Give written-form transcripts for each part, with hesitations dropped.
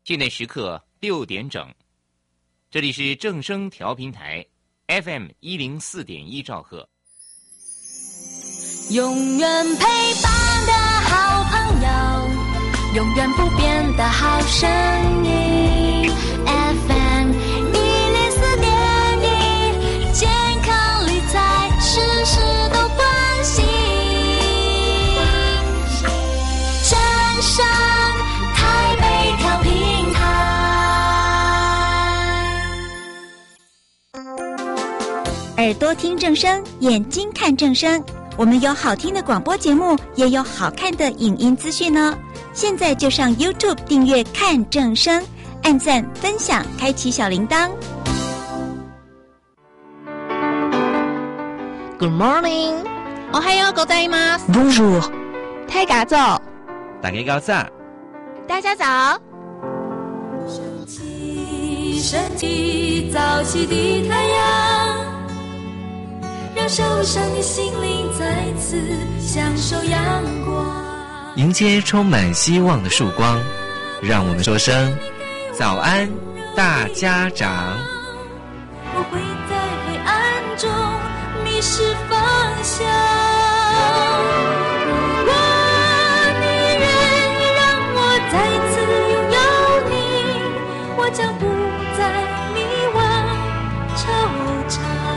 现在时刻6点整，这里是正声调频台 FM104.1兆赫。 永远陪伴的好朋友，永远不变的好声音 FM104.1，健康理财事事都关心。正声台北调频台， 耳朵听正声，眼睛看正声。我们有好听的广播节目，也有好看的影音资讯哦。现在就上 YouTube 订阅看正声，按赞分享，开启小铃铛。 Good morning， おはようございます。 Bonjour， 大家早， 大家早， 大家早。 升起早起的太阳，让受伤的心灵再次享受阳光， 迎接充满希望的曙光。让我们说声早安，大家长。 我会在黑暗中迷失方向，如果你愿意让我再次拥有你，我将不再迷惘惆怅。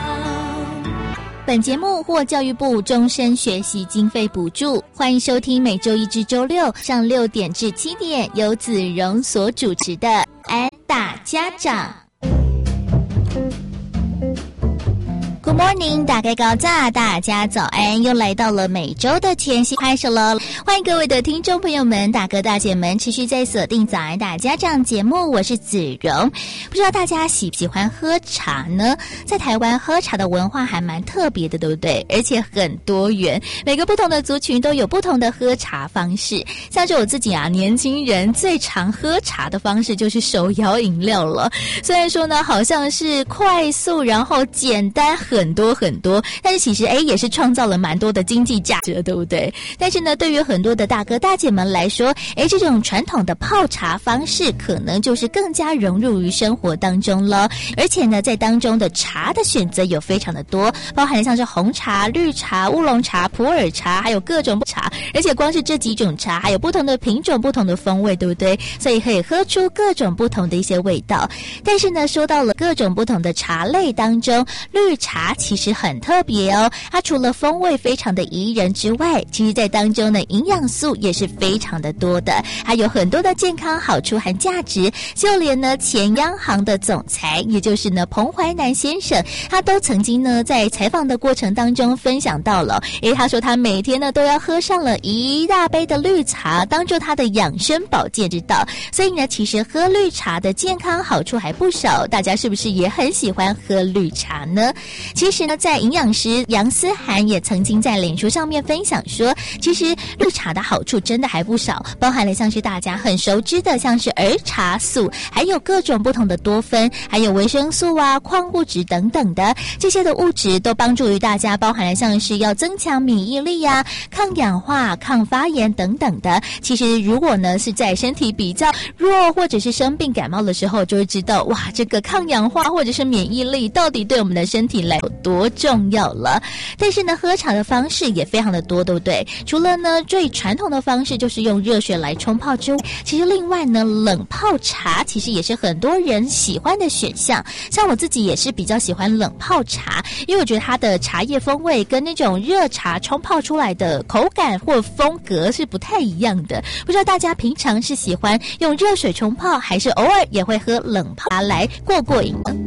本节目获教育部终身学习经费补助，欢迎收听每周一至周六上6点至7点由子荣所主持的安大家长。Good morning， 大家早，大家早安！又来到了每周的前夕开始了，欢迎各位的听众朋友们、大哥大姐们持续在锁定早安大家长节目，我是子荣。不知道大家喜不喜欢喝茶呢？在台湾喝茶的文化还蛮特别的，对不对？而且很多元，每个不同的族群都有不同的喝茶方式。像是我自己啊，年轻人最常喝茶的方式就是手摇饮料了。虽然说呢，好像是快速，然后简单很多，但是其实也是创造了蛮多的经济价值，对不对？但是呢，对于很多的大哥大姐们来说，这种传统的泡茶方式可能就是更加融入于生活当中了。而且呢，在当中的茶的选择有非常的多，包含像是红茶、绿茶、乌龙茶、普洱茶，还有各种茶。而且光是这几种茶还有不同的品种、不同的风味，对不对？所以可以喝出各种不同的一些味道。但是呢，说到了各种不同的茶类当中，绿茶其实很特别哦，它除了风味非常的宜人之外，其实在当中的营养素也是非常的多的，还有很多的健康好处和价值。就连呢前央行的总裁，也就是呢彭淮南先生，他都曾经呢在采访的过程当中分享到了，他说他每天呢都要喝上了一大杯的绿茶，当做他的养生保健之道。所以呢，其实喝绿茶的健康好处还不少，大家是不是也很喜欢喝绿茶呢？其实呢，在营养师杨思涵也曾经在脸书上面分享说，其实绿茶的好处真的还不少，包含了像是大家很熟知的像是儿茶素，还有各种不同的多酚，还有维生素啊、矿物质等等的，这些的物质都帮助于大家，包含了像是要增强免疫力啊、抗氧化、抗发炎等等的。其实如果呢是在身体比较弱或者是生病感冒的时候，就会知道哇，这个抗氧化或者是免疫力到底对我们的身体来有多重要了。但是呢，喝茶的方式也非常的多，对不对？除了呢最传统的方式就是用热水来冲泡之外，其实另外呢冷泡茶其实也是很多人喜欢的选项。像我自己也是比较喜欢冷泡茶，因为我觉得它的茶叶风味跟那种热茶冲泡出来的口感或风格是不太一样的。不知道大家平常是喜欢用热水冲泡，还是偶尔也会喝冷泡茶来过瘾呢？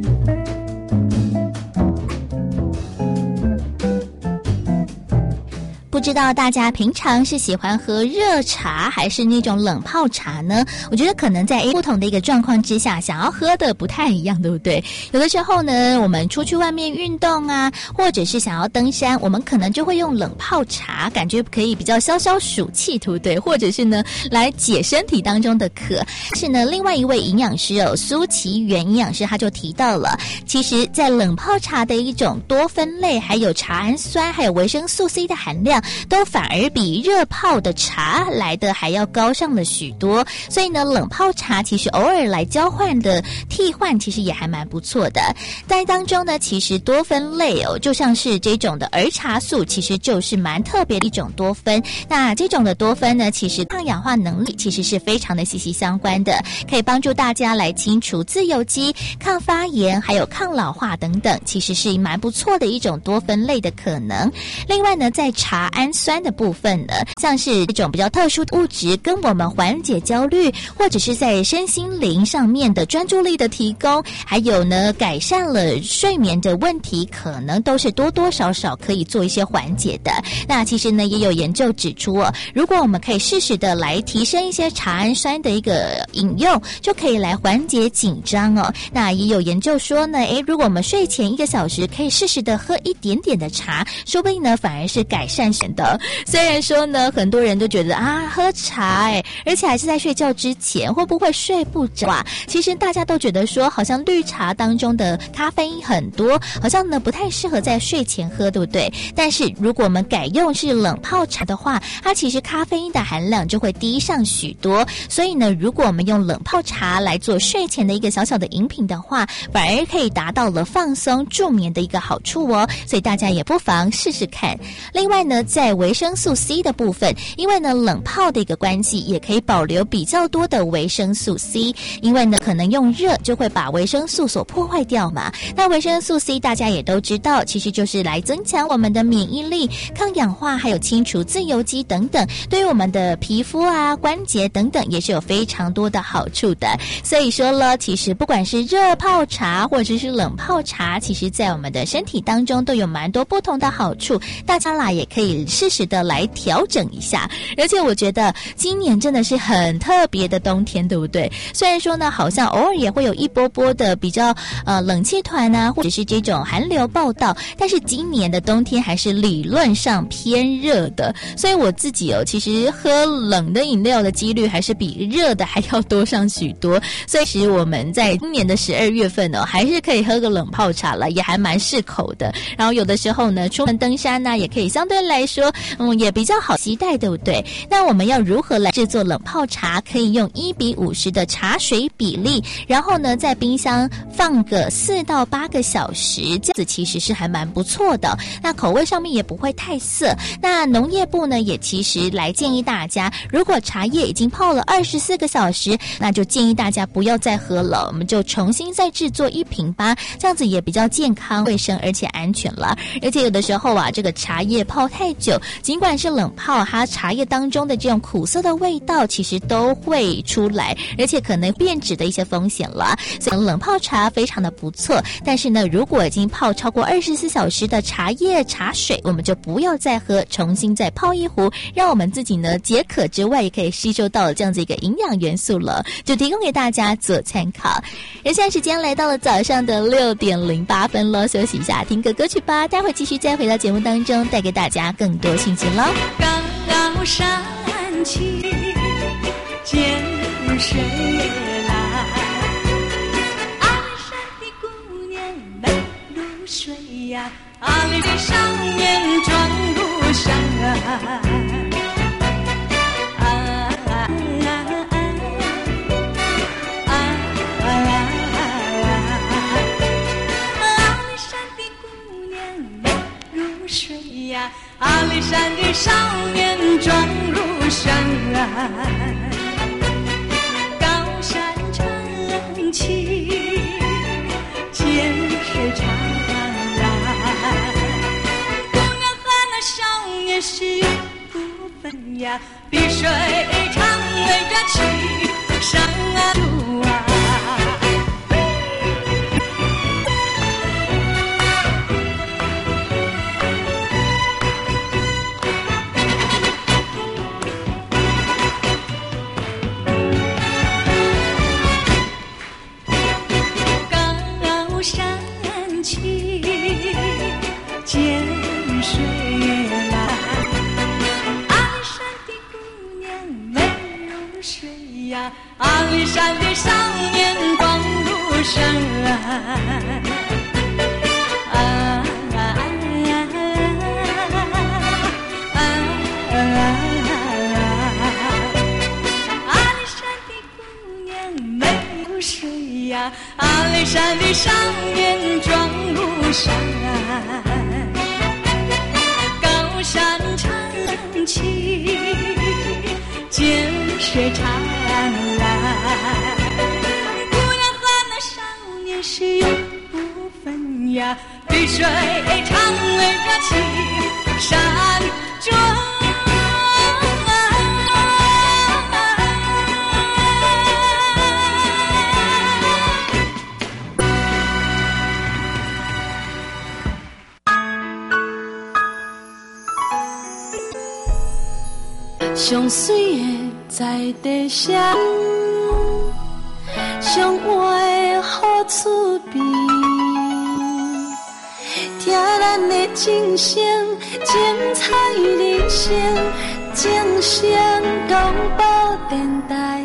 不知道大家平常是喜欢喝热茶还是那种冷泡茶呢？我觉得可能在不同的一个状况之下，想要喝的不太一样，对不对？有的时候呢，我们出去外面运动啊，或者是想要登山，我们可能就会用冷泡茶，感觉可以比较消消暑气，对不对？或者是呢，来解身体当中的渴。是呢，另外一位营养师苏其元营养师他就提到了，其实在冷泡茶的一种多酚类，还有茶氨酸，还有维生素 C 的含量， 都反而比热泡的茶来的还要高上了许多。所以呢，冷泡茶其实偶尔来交换的替换，其实也还蛮不错的。在当中呢，其实多酚类就像是这种的儿茶素，其实就是蛮特别的一种多酚。那这种的多酚呢，其实抗氧化能力其实是非常的息息相关的，可以帮助大家来清除自由基、抗发炎还有抗老化等等，其实是蛮不错的一种多酚类的可能。另外呢，在茶氨酸的部分呢，像是这种比较特殊的物质跟我们缓解焦虑或者是在身心灵上面的专注力的提供，还有呢改善了睡眠的问题，可能都是多多少少可以做一些缓解的。那其实呢也有研究指出如果我们可以适时的来提升一些茶氨酸的一个饮用，就可以来缓解紧张那也有研究说呢，如果我们睡前1个小时可以适时的喝一点点的茶，说不定呢反而是改善的。虽然说呢很多人都觉得喝茶而且还是在睡觉之前，会不会睡不着其实大家都觉得说好像绿茶当中的咖啡因很多，好像呢不太适合在睡前喝，对不对？但是如果我们改用是冷泡茶的话，它其实咖啡因的含量就会低上许多。所以呢，如果我们用冷泡茶来做睡前的一个小小的饮品的话，反而可以达到了放松助眠的一个好处所以大家也不妨试试看。另外呢，在维生素 C 的部分，因为呢冷泡的一个关系，也可以保留比较多的维生素 C， 因为呢可能用热就会把维生素所破坏掉嘛。那维生素 C 大家也都知道，其实就是来增强我们的免疫力、抗氧化还有清除自由基等等，对于我们的皮肤关节等等也是有非常多的好处的。所以说了，其实不管是热泡茶或者是冷泡茶，其实在我们的身体当中都有蛮多不同的好处，大家啦也可以适时的来调整一下。而且我觉得今年真的是很特别的冬天，对不对？虽然说呢好像偶尔也会有一波波的比较冷气团或者是这种寒流报道，但是今年的冬天还是理论上偏热的。所以我自己其实喝冷的饮料的几率还是比热的还要多上许多。所以其实我们在今年的12月份还是可以喝个冷泡茶了，也还蛮适口的。然后有的时候呢出门登山也可以相对来说也比较好携带，对不对？那我们要如何来制作冷泡茶？可以用1:50的茶水比例，然后呢在冰箱放个4到8个小时，这样子其实是还蛮不错的。那口味上面也不会太涩。那农业部呢也其实来建议大家，如果茶叶已经泡了24个小时，那就建议大家不要再喝了，我们就重新再制作1瓶吧，这样子也比较健康、卫生而且安全了。而且有的时候这个茶叶泡太久，尽管是冷泡，它茶叶当中的这种苦涩的味道其实都会出来，而且可能变质的一些风险了。所以冷泡茶非常的不错，但是呢如果已经泡超过24小时的茶叶茶水，我们就不要再喝，重新再泡一壶，让我们自己呢解渴之外也可以吸收到这样子一个营养元素了，就提供给大家做参考。而现在时间来到了早上的6点08分了，休息一下听个歌曲吧，待会继续再回到节目当中，带给大家更多信息了。 高山青，涧水蓝，阿里山的姑娘美如水呀，阿里的少年壮如山。阿里山的少年壮如山，高山澄清，涧水长蓝。姑娘和那少年是不分呀，碧水长围着青山路啊。阿里山的少年壮如山，阿里水呀，阿里山的上面装不上，高山长起，涧水潺蓝，姑娘和那少年时永不分呀，对水唱为歌起山中。上水的在地上，上活的好厝边，听咱的琴声，精彩人生，正声广播电台。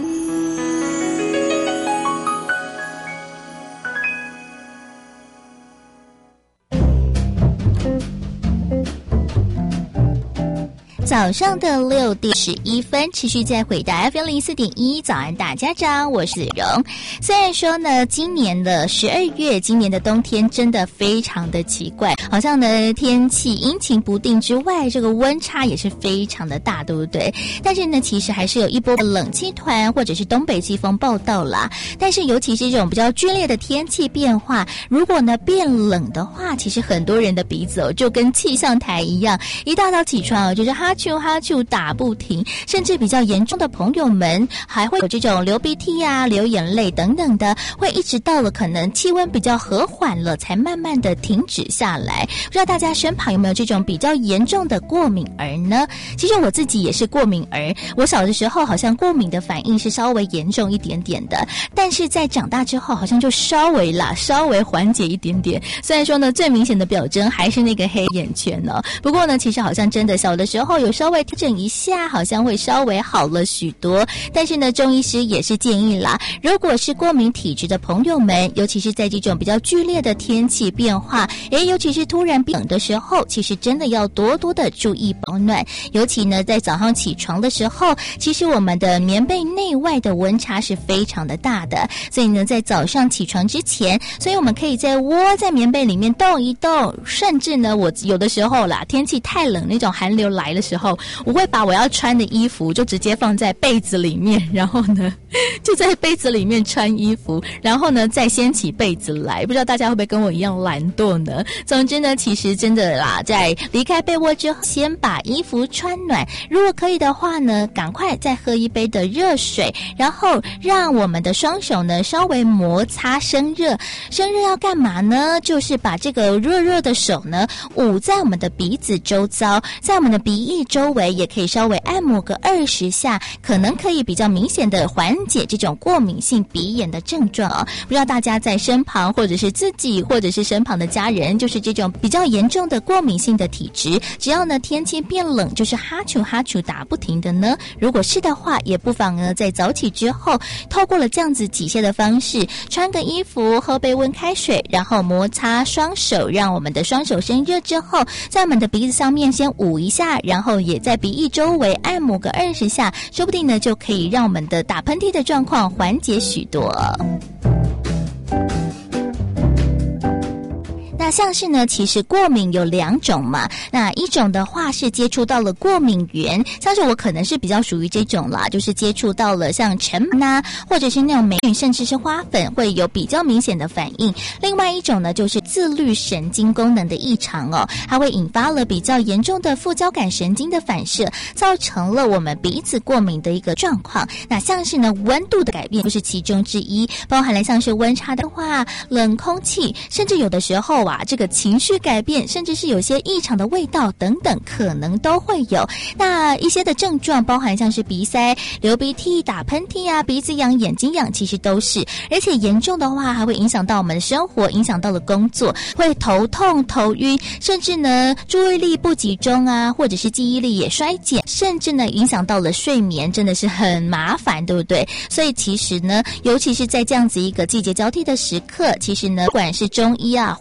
早上的6点11分，持续在回答 FM04.1早安大家长，我是子荣。虽然说呢，今年的12月，今年的冬天真的非常的奇怪，好像呢天气阴晴不定之外，这个温差也是非常的大，对不对？但是呢，其实还是有一波冷气团或者是东北季风报道啦。但是尤其是这种比较剧烈的天气变化，如果呢变冷的话，其实很多人的鼻子就跟气象台一样，一大早起床就是哈啾打不停，甚至比较严重的朋友们还会有这种流鼻涕啊、流眼泪等等的，会一直到了可能气温比较和缓了，才慢慢的停止下来。不知道大家身旁有没有这种比较严重的过敏儿呢？其实我自己也是过敏儿，我小的时候好像过敏的反应是稍微严重一点点的，但是在长大之后好像就稍微缓解一点点。虽然说呢，最明显的表征还是那个黑眼圈哦，不过呢，其实好像真的小的时候有稍微调整一下，好像会稍微好了许多。但是呢，中医师也是建议啦，如果是过敏体质的朋友们，尤其是在这种比较剧烈的天气变化，尤其是突然变冷的时候，其实真的要多多的注意保暖。尤其呢，在早上起床的时候，其实我们的棉被内外的温差是非常的大的，所以呢，在早上起床之前，所以我们可以窝在棉被里面动一动，甚至呢，我有的时候啦，天气太冷，那种寒流来的时候，我会把我要穿的衣服就直接放在被子里面，然后呢就在被子里面穿衣服，然后呢再掀起被子来。不知道大家会不会跟我一样懒惰呢？总之呢，其实真的啦，在离开被窝之后，先把衣服穿暖，如果可以的话呢，赶快再喝一杯的热水，然后让我们的双手呢稍微摩擦生热。生热要干嘛呢？就是把这个热热的手呢捂在我们的鼻子周遭，在我们的鼻翼周围也可以稍微按摩个20下，可能可以比较明显的缓解这种过敏性鼻炎的症状哦。不知道大家在身旁，或者是自己，或者是身旁的家人，就是这种比较严重的过敏性的体质，只要呢天气变冷，就是哈啾打不停的呢。如果是的话，也不妨呢在早起之后，透过了这样子几些的方式，穿个衣服，喝杯温开水，然后摩擦双手，让我们的双手生热之后，在我们的鼻子上面先捂一下，然后也在鼻翼周围按摩个20下，说不定呢就可以让我们的打喷嚏的状况缓解许多。那像是呢，其实过敏有2种嘛。那一种的话是接触到了过敏源，像是我可能是比较属于这种啦，就是接触到了像尘螨或者是那种霉菌，甚至是花粉，会有比较明显的反应。另外一种呢，就是自律神经功能的异常哦，它会引发了比较严重的副交感神经的反射，造成了我们鼻子过敏的一个状况。那像是呢，温度的改变就是其中之一，包含了像是温差的话、冷空气，甚至有的时候这个情绪改变，甚至是有些异常的味道等等，可能都会有。那一些的症状包含像是鼻塞、流鼻涕、打喷嚏啊、鼻子痒、眼睛痒，其实都是。而且严重的话，还会影响到我们的生活，影响到了工作，会头痛、头晕，甚至呢注意力不集中啊，或者是记忆力也衰减，甚至呢影响到了睡眠，真的是很麻烦，对不对？所以其实呢，尤其是在这样子一个季节交替的时刻，其实呢，不管是中医啊，或者是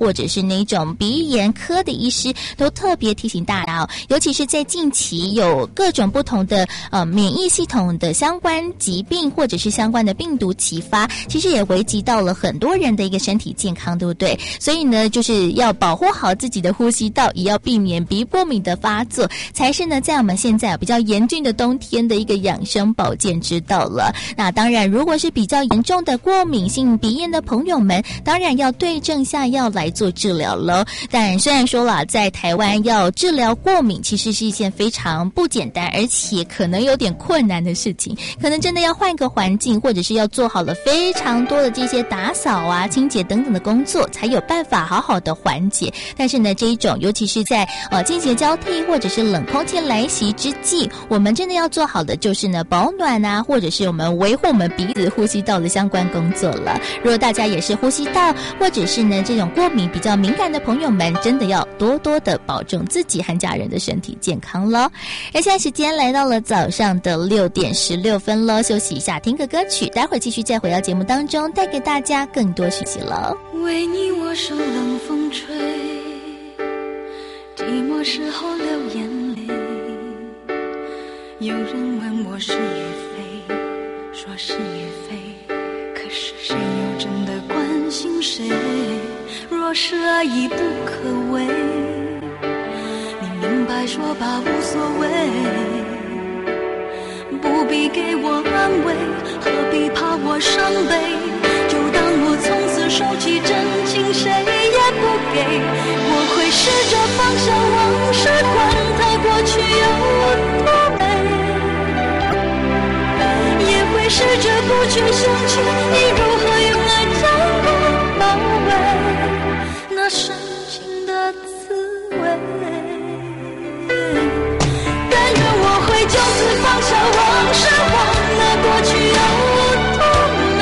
那种鼻炎科的医师都特别提醒大家哦，尤其是在近期有各种不同的免疫系统的相关疾病或者是相关的病毒齐发，其实也危及到了很多人的一个身体健康，对不对？所以呢，就是要保护好自己的呼吸道，也要避免鼻过敏的发作，才是呢在我们现在比较严峻的冬天的一个养生保健之道了。那当然，如果是比较严重的过敏性鼻炎的朋友们，当然要对症下药来做治疗了。但虽然说了，在台湾要治疗过敏，其实是一件非常不简单，而且可能有点困难的事情，可能真的要换个环境，或者是要做好了非常多的这些打扫啊、清洁等等的工作，才有办法好好的缓解。但是呢，这一种尤其是在季节交替或者是冷空气来袭之际，我们真的要做好的就是呢保暖啊，或者是我们维护我们鼻子呼吸道的相关工作了。如果大家也是呼吸道或者是呢这种过敏比较敏感的朋友们，真的要多多的保重自己和家人的身体健康咯。而现在时间来到了早上的6点16分咯，休息一下，听个歌曲，待会儿继续再回到节目当中，带给大家更多讯息了。 为你我受冷风吹，寂寞时候流眼泪，有人问我是与非，说是与非，可是谁又真的关心谁？若是爱已不可为，你明白说吧，无所谓，不必给我安慰，何必怕我伤悲？就当我从此收起真情，谁也不给。我会试着放下往事，管它过去有多美，也会试着不去想起你如何用爱将我包围，那深情的滋味。但愿我会就此放下往事，忘了过去有多美，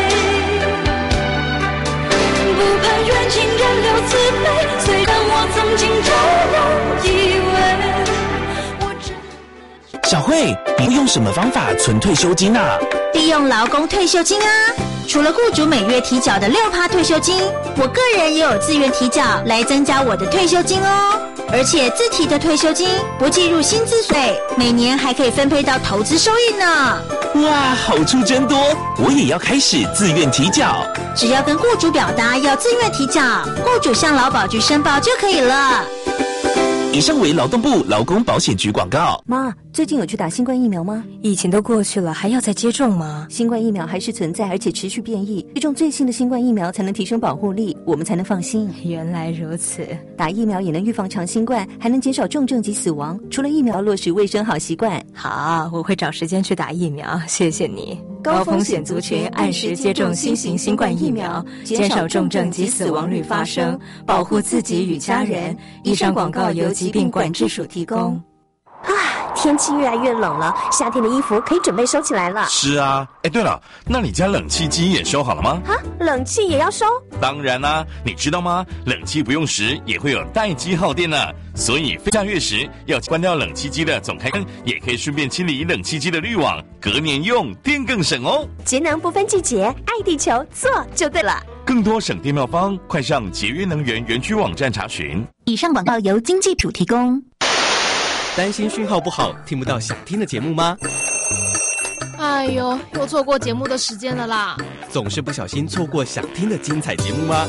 不盼缘尽人留慈悲，虽然我曾经这样以为。 小慧，你会用什么方法存退休金啊？ 利用劳工退休金啊！除了雇主每月提缴的6%退休金，我个人也有自愿提缴来增加我的退休金哦。而且自提的退休金不计入薪资税，每年还可以分配到投资收益呢。 哇，好处真多！我也要开始自愿提缴。 只要跟雇主表达要自愿提缴，雇主向劳保局申报就可以了。 以上为劳动部劳工保险局广告。 妈，最近有去打新冠疫苗吗？ 疫情都过去了，还要再接种吗？ 新冠疫苗还是存在，而且持续变异，接种最新的新冠疫苗才能提升保护力，我们才能放心。 原来如此， 打疫苗也能预防长新冠，还能减少重症及死亡。除了疫苗，落实卫生好习惯。 好，我会找时间去打疫苗，谢谢你。 高风险族群按时接种新型新冠疫苗，减少重症及死亡率发生，保护自己与家人。以上广告由疾病管制署提供。 天气越来越冷了，夏天的衣服可以准备收起来了。 是啊，对了，那你家冷气机也收好了吗？ 冷气也要收？ 当然啦，你知道吗？冷气不用时也会有待机耗电呢，所以下月时要关掉冷气机的总开关，也可以顺便清理冷气机的滤网，隔年用电更省哦。 节能不分季节，爱地球，做就对了。 更多省电妙方，快上节约能源园区网站查询。 以上广告由经济署提供。 担心讯号不好，听不到想听的节目吗？ 哎呦，又错过节目的时间了啦！ 总是不小心错过想听的精彩节目吗？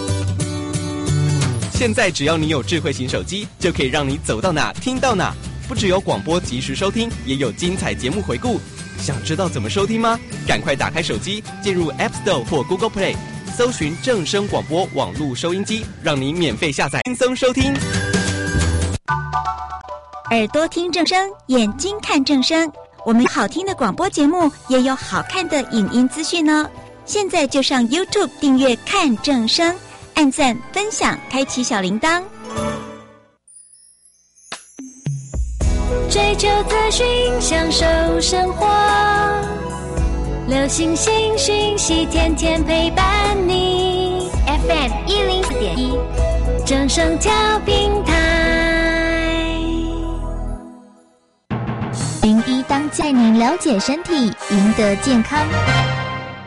现在只要你有智慧型手机，就可以让你走到哪听到哪。不只有广播及时收听，也有精彩节目回顾。想知道怎么收听吗？赶快打开手机，进入 App Store 或 Google Play， 搜寻正声广播网络收音机，让你免费下载，轻松收听。 耳朵听正声，眼睛看正声。我们好听的广播节目，也有好看的影音资讯呢。现在就上 YouTube 订阅看正声，按赞分享，开启小铃铛。 追求资讯，享受生活，流行新讯息，天天陪伴你。FM 104.1，正声调频台。 名医当带您了解身体，赢得健康。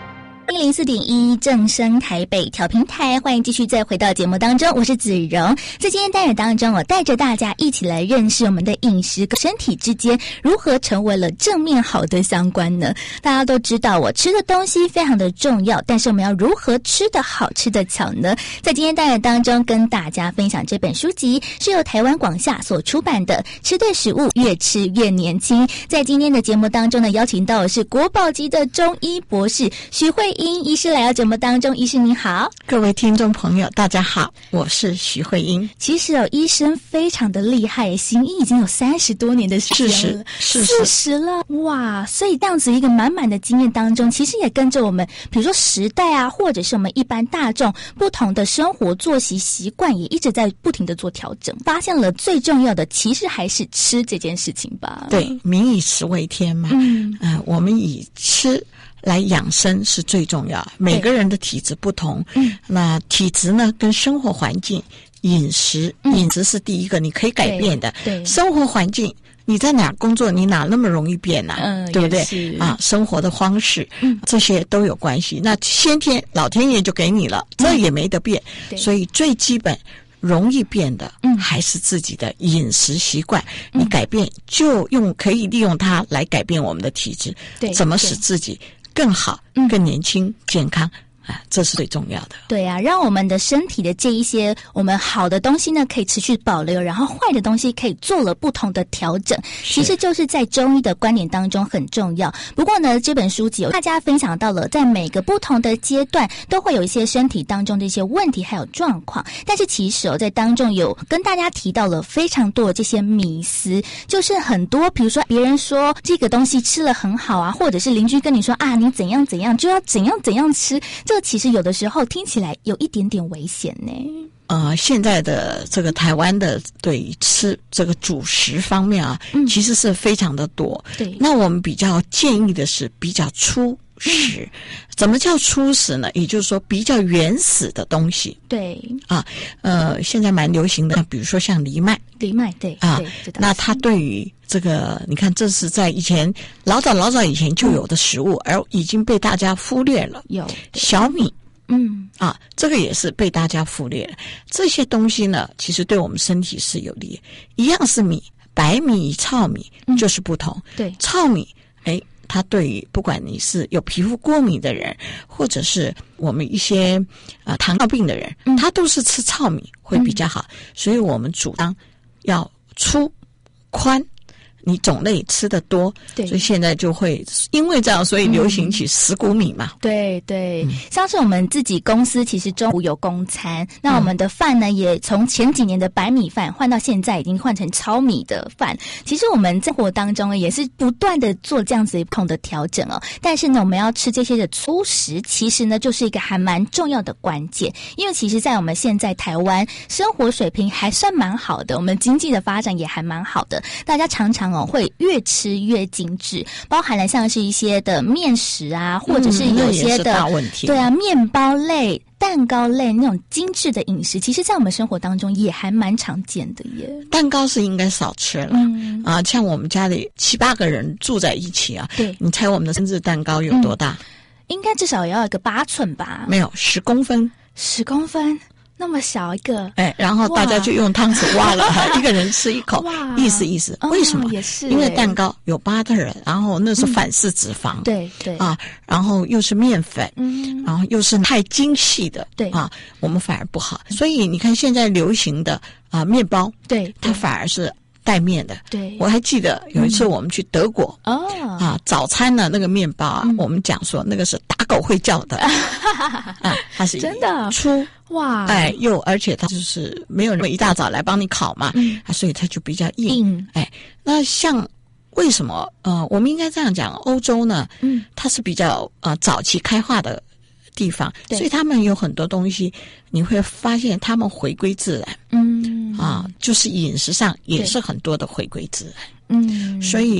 104.1正声台北调频台，欢迎继续再回到节目当中，我是子荣。在今天单元当中，我带着大家一起来认识我们的饮食跟身体之间如何成为了正面好的相关呢？大家都知道，我吃的东西非常的重要，但是我们要如何吃得好吃得巧呢？在今天单元当中跟大家分享这本书籍，是由台湾广夏所出版的《吃对食物，越吃越年轻》。在今天的节目当中呢，邀请到的是国宝级的中医博士徐慧英医师来到节目当中。医师你好。 各位听众朋友大家好，我是徐慧英。 其实医生非常的厉害，行医已经有30多年的时间了，40了，哇！所以这样子一个满满的经验当中，其实也跟着我们比如说时代啊，或者是我们一般大众不同的生活作息习惯，也一直在不停的做调整，发现了最重要的其实还是吃这件事情吧。 对，民以食为天嘛，我们以吃来养生是最重要。每个人的体质不同，那体质呢跟生活环境、饮食是第一个你可以改变的。对，生活环境你在哪工作，你哪那么容易变啊？对不对？啊，生活的方式，这些都有关系。那先天老天爷就给你了，这也没得变。所以最基本容易变的，还是自己的饮食习惯。你改变就可以利用它来改变我们的体质。对，怎么使自己更好、更年轻、健康啊，这是最重要的。 对啊，让我们的身体的这一些我们好的东西呢，可以持续保留，然后坏的东西可以做了不同的调整，其实就是在中医的观点当中很重要。不过呢，这本书籍有大家分享到了，在每个不同的阶段都会有一些身体当中的一些问题还有状况，但是其实在当中有跟大家提到了非常多的这些迷思，就是很多比如说别人说这个东西吃了很好啊，或者是邻居跟你说啊你怎样怎样就要怎样怎样吃，这其实有的时候听起来有一点点危险呢。 现在的这个台湾的对于吃这个主食方面啊，其实是非常的多。对，那我们比较建议的是比较粗食。怎么叫粗食呢？也就是说比较原始的东西。对啊，现在蛮流行的，比如说像藜麦。 藜麦，对啊，对， 那它对于这个，你看，这是在以前老早以前就有的食物，而已经被大家忽略了。有小米。这个也是被大家忽略了。这些东西呢，其实对我们身体是有利。一样是米，白米与糙米就是不同。对，糙米，它对于不管你是有皮肤过敏的人，或者是我们一些糖尿病的人，它都是吃糙米会比较好。所以我们主张要粗宽。你种类吃得多，对，所以现在就会因为这样，所以流行起十谷米嘛。 对对，像是我们自己公司其实中午有供餐，那我们的饭呢也从前几年的白米饭换到现在已经换成糙米的饭。其实我们生活当中也是不断的做这样子不同的调整哦。但是呢，我们要吃这些的粗食，其实呢就是一个还蛮重要的关键，因为其实在我们现在台湾生活水平还算蛮好的，我们经济的发展也还蛮好的，大家常常会越吃越精致，包含了像是一些的面食啊，或者是有些的大问题。 对啊，面包类、蛋糕类那种精致的饮食，其实在我们生活当中也还蛮常见的耶。 蛋糕是应该少吃了，像我们家里7、8个人住在一起啊，对，你猜我们的生日蛋糕有多大？ 应该至少也要一个8寸吧？ 没有，10公分。 10公分。那么小一个， 然后大家就用汤匙挖了，一个人吃一口，意思。为什么？ 也是因为蛋糕有butter，然后那是反式脂肪，对啊，然后又是面粉，然后又是太精细的，对啊，我们反而不好。所以你看现在流行的面包，对，它反而是带面的。对，我还记得有一次我们去德国，早餐的那个面包啊，我们讲说那个是打狗会叫的，它是真的粗。哇，而且它就是没有那么一大早来帮你烤嘛，所以它就比较硬。那像为什么我们应该这样讲，欧洲呢，它是比较早期开化的地方，所以他们有很多东西，你会发现他们回归自然，就是饮食上也是很多的回归自然。所以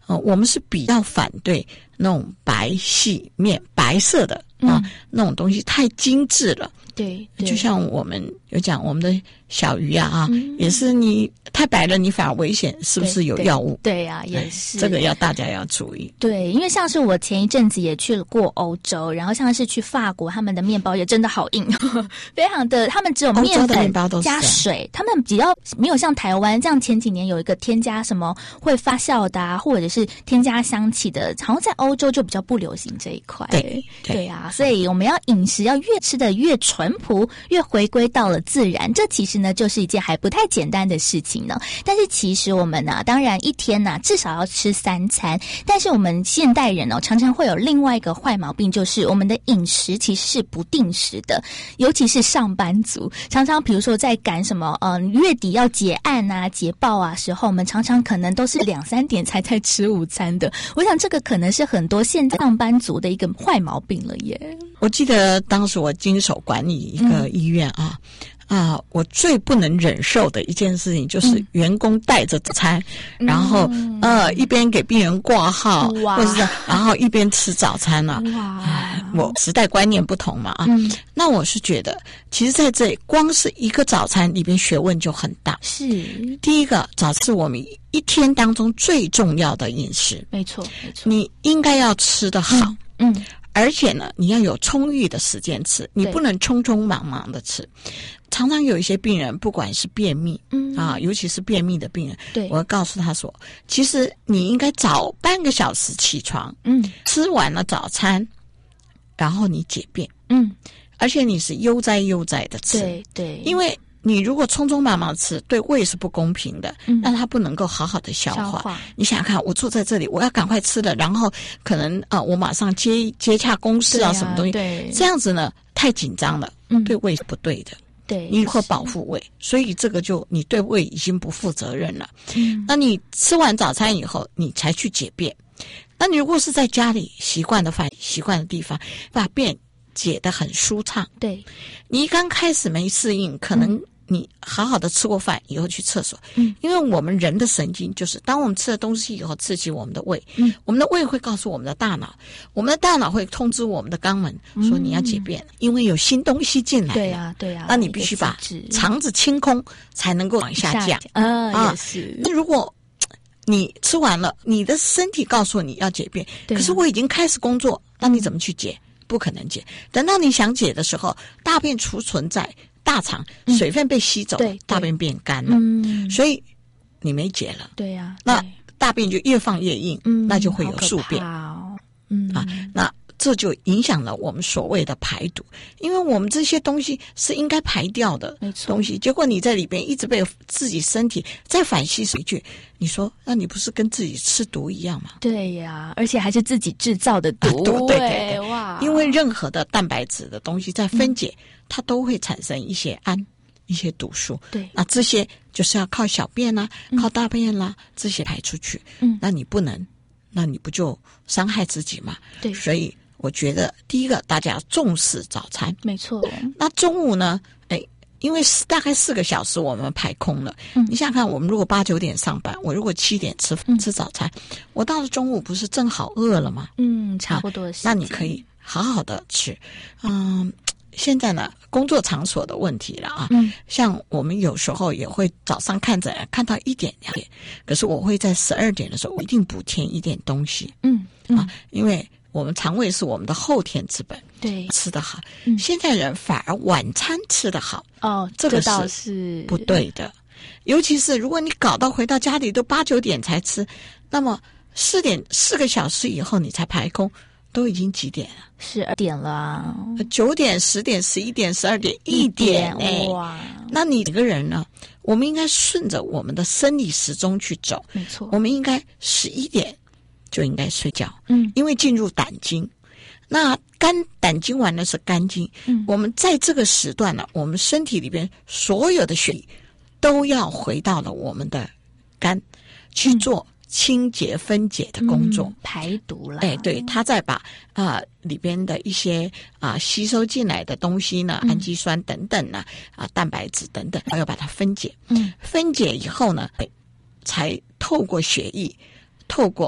我们是比较反对那种白细面白色的那种东西太精致了。 对， 就像我们有讲我们的小鱼也是你太白了，你反而危险，是不是有药物？ 对啊，也是。 这个大家要注意。 对，因为像是我前一阵子也去过欧洲，然后像是去法国，他们的面包也真的好硬，非常的，他们只有面粉加水，他们比较没有像台湾这样前几年有一个添加什么会发酵的或者是添加香气的，好像在欧洲就比较不流行这一块。对啊，所以我们要饮食要越吃的越淳朴，越回归到了自然，这其实呢就是一件还不太简单的事情呢。但是其实我们呢，当然一天呢至少要吃3餐，但是我们现代人常常会有另外一个坏毛病，就是我们的饮食其实是不定时的，尤其是上班族，常常比如说在赶什么月底要结案结报时候，我们常常可能都是2-3点才在吃午餐的。我想这个可能是很多现在上班族的一个坏毛病了耶。 我记得当时我经手管理一个医院我最不能忍受的一件事情就是员工带着早餐，然后一边给病人挂号，或者是然后一边吃早餐我时代观念不同嘛那我是觉得其实在这里光是一个早餐里边学问就很大。 是第一个，早餐是我们一天当中最重要的饮食， 没错， 你应该要吃得好而且呢你要有充裕的时间吃，你不能匆匆忙忙的吃。常常有一些病人不管是便秘尤其是便秘的病人，我会告诉他说其实你应该早半个小时起床吃完了早餐然后你解便而且你是悠哉悠哉的吃。 对， 因为你如果匆匆忙忙吃，对胃是不公平的让它不能够好好的消化。你想想看，我坐在这里我要赶快吃了，然后可能我马上接洽公事什么东西这样子呢太紧张了对胃是不对的。 对， 你会保护胃，所以这个就你对胃已经不负责任了那你吃完早餐以后你才去解便，那你如果是在家里习惯的地方把便解得很舒畅， 对， 你刚开始没适应，可能你好好的吃过饭以后去厕所因为我们人的神经就是当我们吃了东西以后刺激我们的胃我们的胃会告诉我们的大脑，我们的大脑会通知我们的肛门说你要解便因为有新东西进来了。 对啊， 那你必须把肠子清空才能够往下降也是。 那如果你吃完了，你的身体告诉你要解便可是我已经开始工作，那你怎么去解？不可能解。等到你想解的时候，大便储存在大肠，水分被吸走大便变干了所以你没解了。 对啊， 那大便就越放越硬那就会有宿便那这就影响了我们所谓的排毒，因为我们这些东西是应该排掉的东西，结果你在里边一直被自己身体再反吸回去，你说那你不是跟自己吃毒一样吗？ 对呀，而且还是自己制造的毒对哇！ 因为任何的蛋白质的东西在分解它都会产生一些氨一些毒素， 对， 那这些就是要靠小便靠大便这些排出去那你不能，那你不就伤害自己吗？ 对， 所以我觉得第一个大家要重视早餐， 没错。 那中午呢因为大概4个小时我们排空了你想想看，我们如果8-9点上班，我如果7点吃早餐，我到了中午不是正好饿了吗？ 差不多的时间那你可以好好的吃现在呢工作场所的问题了像我们有时候也会早上看着看到1点2点，可是我会在12点的时候我一定补添一点东西因为我们肠胃是我们的后天之本， 对， 吃得好现在人反而晚餐吃得好这个倒是不对的。尤其是如果你搞到回到家里都8-9点才吃，那么4个小时以后你才排空，都已经几点了 ？12点了 9点、10点、11点、12点、1点哇！ 那你这个人呢？我们应该顺着我们的生理时钟去走， 没错。 我们应该11点就应该睡觉，因为进入胆经。那胆经完了是肝经，我们在这个时段呢，我们身体里边所有的血液都要回到了我们的肝去做清洁分解的工作， 排毒了。 对，它再把里边的一些吸收进来的东西呢，氨基酸等等呢，蛋白质等等，要把它分解。分解以后呢，才透过血液，透过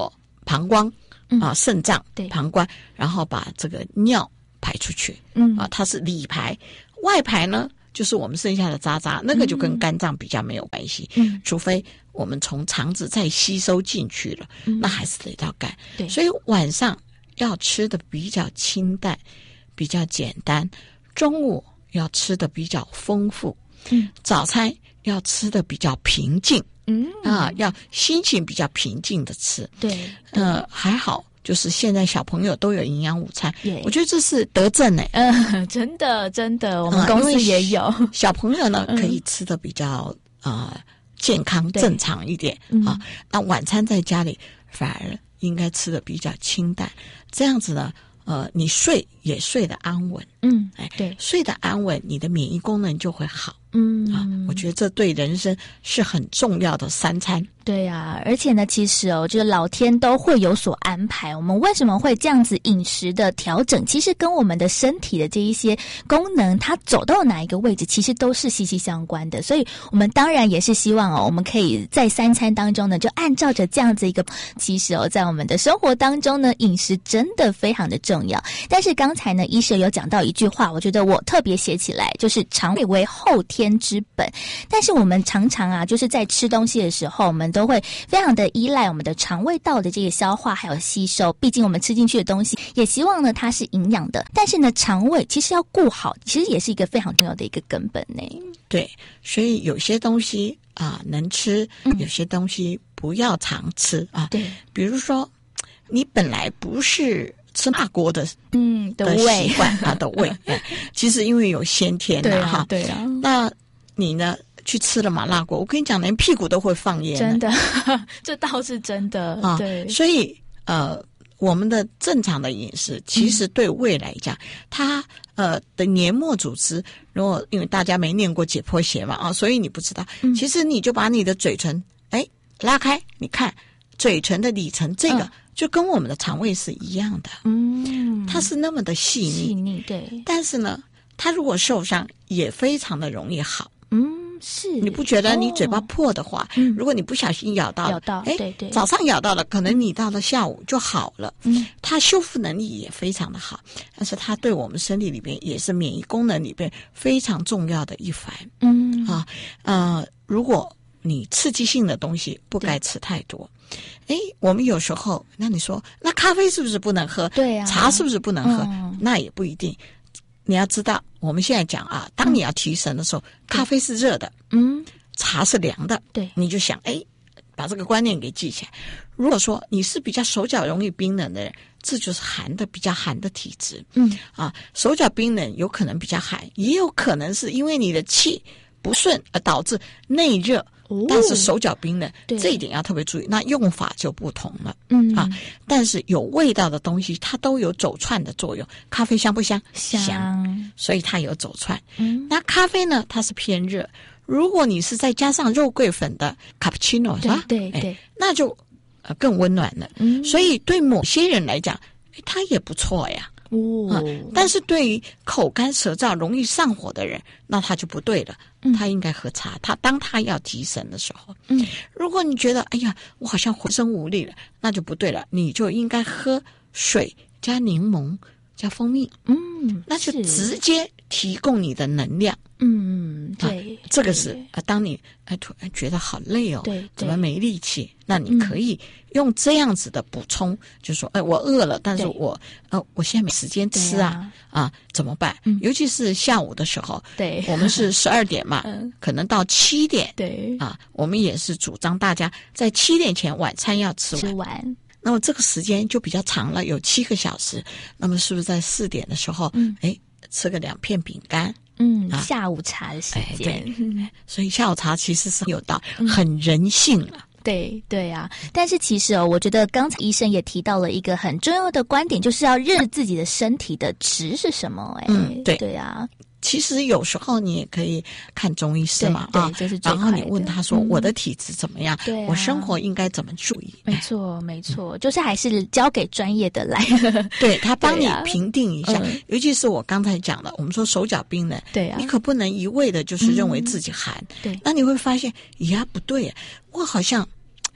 膀胱肾脏、膀胱，然后把这个尿排出去。它是里排，外排呢就是我们剩下的渣渣，那个就跟肝脏比较没有关系。除非我们从肠子再吸收进去了，那还是得到肝。所以晚上要吃的比较清淡，比较简单，中午要吃的比较丰富，早餐要吃的比较平静，要心情比较平静的吃。还好，就是现在小朋友都有营养午餐，我觉得这是德政真的，我们公司也有。 小朋友呢可以吃的比较健康正常一点那晚餐在家里反而应该吃的比较清淡，这样子呢你睡也睡得安稳，对，睡得安稳，你的免疫功能就会好。我觉得这对人生是很重要的3餐。 对啊，而且呢，其实就是老天都会有所安排。我们为什么会这样子饮食的调整？其实跟我们的身体的这一些功能，它走到哪一个位置，其实都是息息相关的。所以我们当然也是希望我们可以在3餐当中呢，就按照着这样子一个，其实在我们的生活当中呢，饮食真的非常的重要。但是刚才呢，医生有讲到一句话，我觉得我特别写起来，就是肠胃为后天之本。但是我们常常就是在吃东西的时候，我们都会非常的依赖我们的肠胃道的这个消化还有吸收，毕竟我们吃进去的东西也希望呢它是营养的，但是呢肠胃其实要顾好，其实也是一个非常重要的一个根本呢。 对，所以有些东西能吃，有些东西不要常吃对，比如说你本来不是吃麻锅的胃习惯的胃其实因为有先天的对啊， 那你呢去吃了麻辣锅，我跟你讲，连屁股都会放烟， 真的这倒是真的对， 所以我们的正常的饮食其实对胃来讲，它的黏膜组织，如果因为大家没念过解剖学嘛所以你不知道，其实你就把你的嘴唇拉开，你看嘴唇的里层，这个就跟我们的肠胃是一样的，它是那么的细腻， 对， 但是呢它如果受伤也非常的容易好， 是， 你不觉得你嘴巴破的话，如果你不小心咬到对， 早上咬到了，可能你到了下午就好了，它修复能力也非常的好，但是它对我们身体里边也是免疫功能里边非常重要的一环。如果你刺激性的东西不该吃太多。我们有时候，那你说，那咖啡是不是不能喝？ 对啊， 茶是不是不能喝？那也不一定。你要知道，我们现在讲当你要提神的时候，咖啡是热的，茶是凉的， 对， 你就想，把这个观念给记起来。如果说你是比较手脚容易冰冷的人，这就是比较寒的体质。手脚冰冷有可能比较寒，也有可能是因为你的气不顺而导致内热。但是手脚冰冷，这一点要特别注意，那用法就不同了。但是有味道的东西它都有走串的作用。咖啡香不香？香，所以它有走串。那咖啡呢，它是偏热，如果你是再加上肉桂粉的卡布奇诺，是吧？ 对， 那就更温暖了。所以对某些人来讲，它也不错呀。但是对于口干舌燥容易上火的人，那他就不对了，他应该喝茶。当他要提神的时候，如果你觉得我好像浑身无力了，那就不对了，你就应该喝水加柠檬加蜂蜜，那就直接提供你的能量。对，这个是当你突然觉得好累对，怎么没力气？那你可以用这样子的补充，就说我饿了，但是我现在没时间吃怎么办？尤其是下午的时候，对，我们是12点嘛，可能到7点，对我们也是主张大家在7点前晚餐要吃完。那么这个时间就比较长了，有7个小时。那么是不是在4点的时候，吃个2片饼干？ 下午茶的时间， 所以下午茶其实是有道很人性了。 对啊，但是其实我觉得刚才医生也提到了一个很重要的观点，就是要认识自己的身体的值是什么。对啊。 其实有时候你也可以看中医师嘛，然后你问他说我的体质怎么样，我生活应该怎么注意。 没错，就是还是交给专业的来， 对他帮你评定一下。尤其是我刚才讲的，我们说手脚冰冷，你可不能一味的就是认为自己寒，那你会发现不对，我好像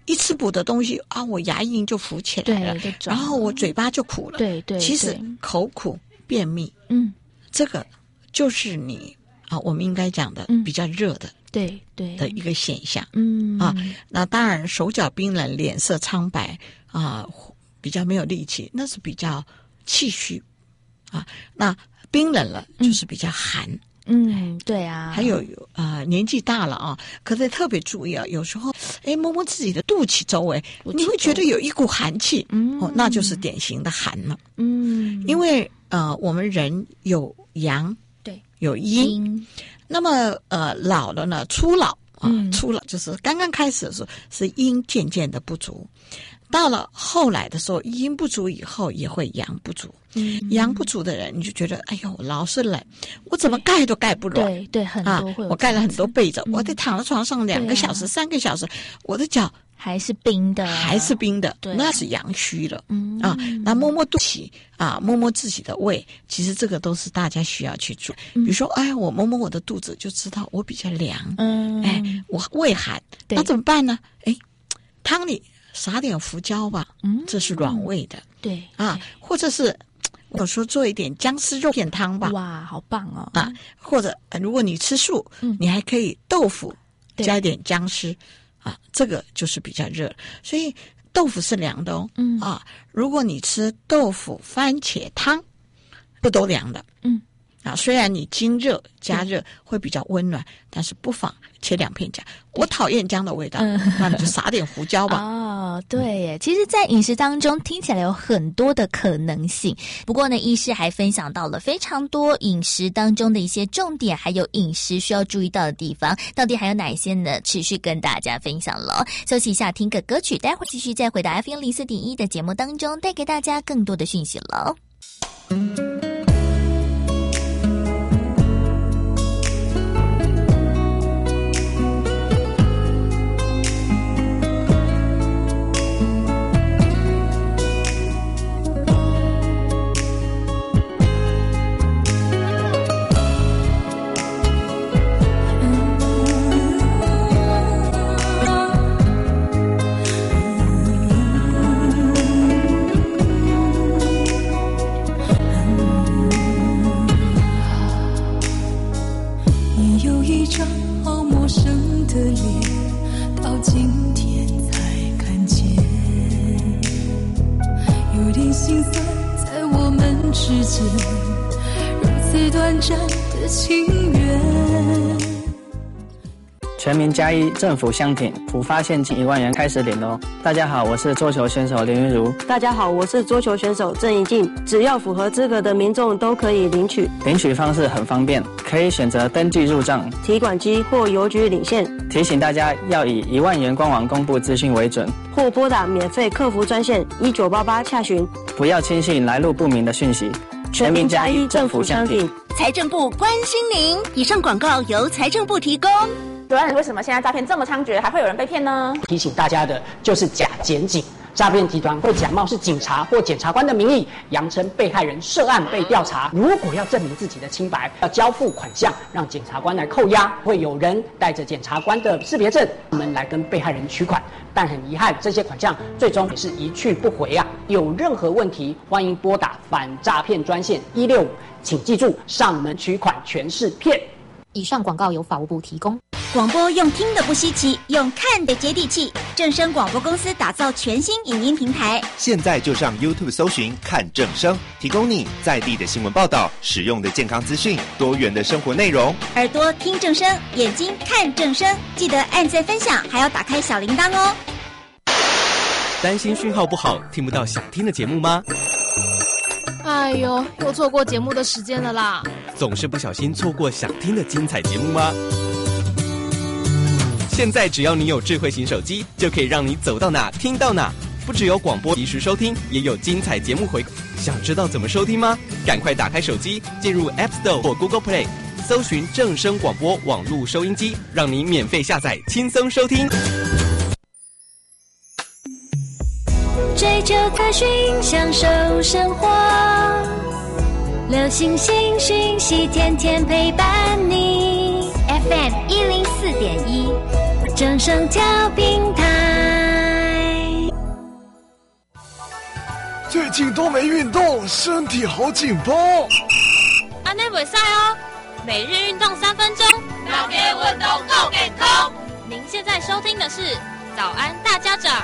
一吃补的东西啊，我牙龈就浮起来了，然后我嘴巴就苦了。 对对， 其实口苦、便秘，这个就是你我们应该讲的比较热的。 对对的一个现象，那当然手脚冰冷、脸色苍白比较没有力气，那是比较气虚那冰冷了就是比较寒。 对啊。 还有年纪大了可是特别注意有时候摸摸自己的肚脐周围，你会觉得有一股寒气，那就是典型的寒了。因为我们人有阳，对，有阴。那么老了呢，初老初老就是刚刚开始的时候是阴渐渐的不足，到了后来的时候阴不足以后也会阳不足。阳不足的人你就觉得哎呦老是冷，我怎么盖都盖不软。 对对，很多会我盖了很多被子，我得躺在床上2个小时、3个小时，我的脚还是冰的， 那是阳虚了。那摸摸肚脐摸摸自己的胃，其实这个都是大家需要去做。比如说我摸摸我的肚子就知道我比较凉，我胃寒，那怎么办呢？汤里撒点胡椒吧，这是软胃的。对或者是有时候做一点姜丝肉片汤吧。 哇，好棒哦！ 或者如果你吃素，你还可以豆腐加一点姜丝这个就是比较热，所以豆腐是凉的哦。如果你吃豆腐番茄汤，不都凉的。虽然你经热加热会比较温暖，但是不妨切2片姜。我讨厌姜的味道，那你就撒点胡椒吧。 对耶，其实在饮食当中听起来有很多的可能性。不过呢，医师还分享到了非常多饮食当中的一些重点，还有饮食需要注意到的地方，到底还有哪一些呢？持续跟大家分享了。休息一下，听个歌曲，待会儿继续再回到 FM104.1 的节目当中，带给大家更多的讯息了。 全民加一，政府相挺，普发现金1万元开始领哦。大家好，我是桌球选手林云如。 大家好，我是桌球选手郑怡静。只要符合资格的民众都可以领取。 领取方式很方便，可以选择登记入账、 提款机或邮局领现。 提醒大家要以1万元官网公布资讯为准， 或拨打免费客服专线1988洽询。 不要轻信来路不明的讯息。全民加一，政府相挺。 财政部关心您。以上广告由财政部提供。 主任，为什么现在诈骗这么猖獗，还会有人被骗呢？ 提醒大家的就是假检警，诈骗集团会假冒是警察或检察官的名义，扬称被害人涉案被调查。如果要证明自己的清白，要交付款项让检察官来扣押，会有人带着检察官的识别证来跟被害人取款。但很遗憾，这些款项最终也是一去不回啊！有任何问题，欢迎拨打反诈骗专线165，请记住，上门取款全是骗。 以上广告由法务部提供。 广播用听的不稀奇，用看的接地气。正声广播公司打造全新影音平台， 现在就上 YouTube 搜寻看正声，提供你在地的新闻报道、实用的健康资讯、多元的生活内容。 耳朵听正声，眼睛看正声，记得按赞分享，还要打开小铃铛哦。 担心讯号不好，听不到想听的节目吗？ 哎呦，又错过节目的时间了啦！ 总是不小心错过想听的精彩节目吗？现在只要你有智慧型手机，就可以让你走到哪听到哪。不只有广播及时收听，也有精彩节目回顾。想知道怎么收听吗？赶快打开手机，进入 App Store 或 Google Play， 搜寻正声广播网络收音机，让你免费下载，轻松收听。 追求资讯，享受生活，流行新讯息，天天陪伴你。FM104.1，正声调频台。 近都没运动，身体好紧绷。 安内袂使哦，每日运动3分钟，让给运动够健康。您现在收听的是早安大家长。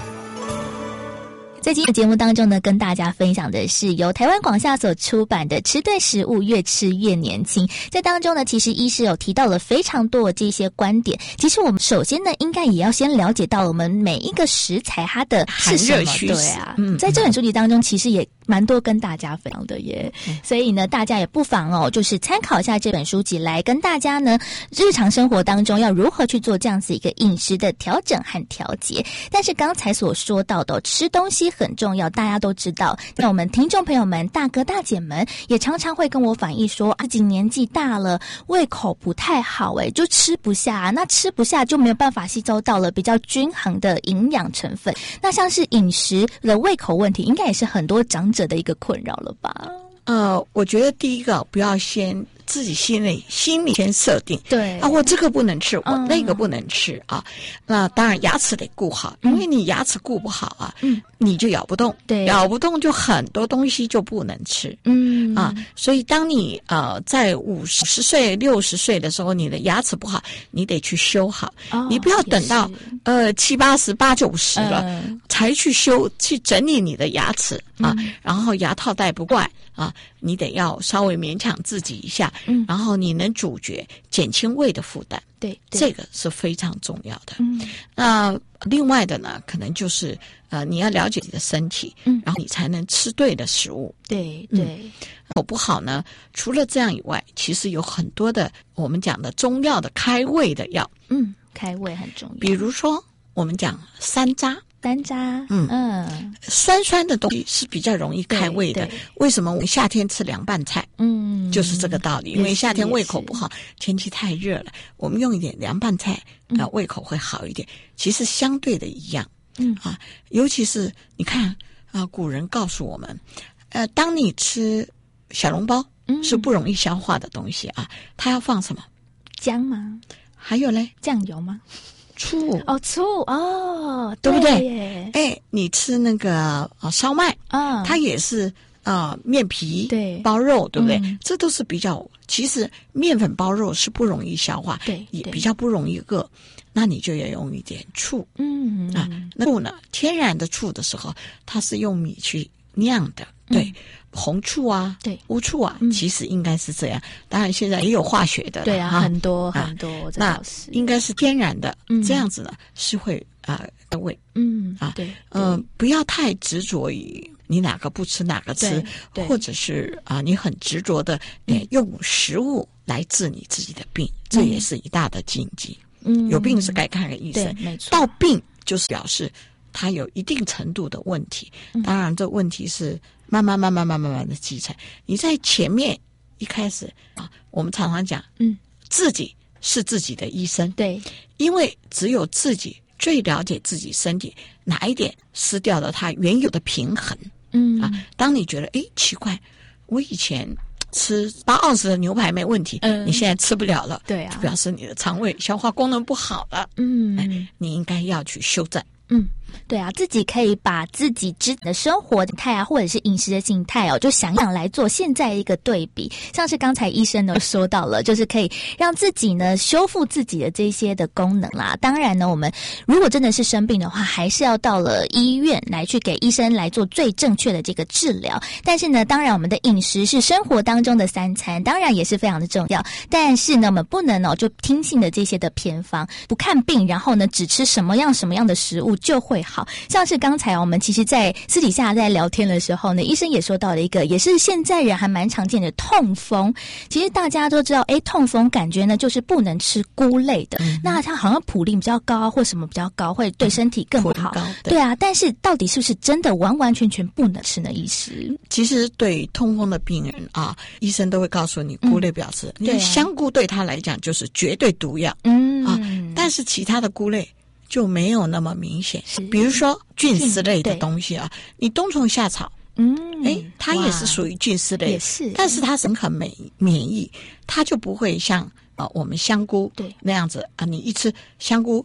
在今天的节目当中呢，跟大家分享的是由台湾广厦所出版的《吃对食物，越吃越年轻》。在当中呢，其实医师有提到了非常多的这些观点。其实我们首先呢，应该也要先了解到我们每一个食材它的是什么，对啊。在这本书籍当中，其实也蛮多跟大家分享的耶。所以呢，大家也不妨哦，就是参考一下这本书籍，来跟大家呢，日常生活当中要如何去做这样子一个饮食的调整和调节。但是刚才所说到的吃东西很重要，大家都知道。那我们听众朋友们、大哥大姐们也常常会跟我反映说，自己年纪大了，胃口不太好，就吃不下。那吃不下就没有办法吸收到了比较均衡的营养成分。那像是饮食的胃口问题，应该也是很多长者的一个困扰了吧？ 我觉得第一个不要先自己心里先设定， 对啊，我这个不能吃，我那个不能吃啊。那当然牙齿得顾好，因为你牙齿顾不好啊，你就咬不动， 对， 咬不动就很多东西就不能吃，所以当你在50岁、60岁的时候，你的牙齿不好，你得去修好，你不要等到70、80、90了才去修去整理你的牙齿啊，然后牙套戴不惯啊，你得要稍微勉强自己一下，然后你能阻绝减轻胃的负担， 对， 这个是非常重要的。那另外的呢，可能就是你要了解你的身体，然后你才能吃对的食物。 对， 口不好呢，除了这样以外，其实有很多的我们讲的中药的开胃的药， 开胃很重要。 比如说我们讲山楂。酸酸的东西是比较容易开胃的。为什么我们夏天吃凉拌菜？就是这个道理。因为夏天胃口不好，天气太热了，我们用一点凉拌菜，胃口会好一点。其实相对的一样，尤其是你看古人告诉我们，当你吃小笼包，是不容易消化的东西啊，它要放什么？ 姜吗？ 还有嘞， 酱油吗？ 醋对不对？你吃那个烧麦它也是面皮包肉，对不对？这都是比较，其实面粉包肉是不容易消化，也比较不容易饿，那你就要用一点醋。那醋呢，天然的醋的时候，它是用米去酿的，对。红醋啊，对，乌醋啊，其实应该是这样。当然，现在也有化学的， 对啊，很多， 那应该是天然的，这样子呢是会开胃。 对， 不要太执着于你哪个不吃哪个吃，或者是你很执着的用食物来治你自己的病，这也是一大的禁忌。有病是该看个医生， 没错。 到病就是表示它有一定程度的问题，当然这问题是慢慢的积成。你在前面一开始我们常常讲，自己是自己的医生， 对， 因为只有自己最了解自己身体哪一点失掉了它原有的平衡。当你觉得奇怪，我以前吃8盎司的牛排没问题，你现在吃不了了， 对啊， 就表示你的肠胃消化功能不好了，你应该要去修正。 对啊，自己可以把自己的生活形态或者是饮食的形态就想来做现在一个对比。像是刚才医生呢说到了，就是可以让自己呢修复自己的这些的功能啦。当然呢，我们如果真的是生病的话，还是要到了医院来去给医生来做最正确的这个治疗。但是呢，当然我们的饮食是生活当中的3餐，当然也是非常的重要。但是呢，我们不能就听信的这些的偏方，不看病，然后呢只吃什么样的食物就会好。像是刚才我们其实在私底下在聊天的时候呢，医生也说到了一个也是现在人还蛮常见的痛风。其实大家都知道痛风感觉呢就是不能吃菇类的，那它好像普林比较高或什么比较高会对身体更不好，对啊，但是到底是不是真的完完全全不能吃呢？医师其实对痛风的病人医生都会告诉你菇类表示，因为香菇对他来讲就是绝对毒药，但是其他的菇类就没有那么明显。比如说菌丝类的东西你冬虫夏草，它也是属于菌丝类， 也是， 但是它是很免疫，它就不会像我们香菇那样子你一吃香菇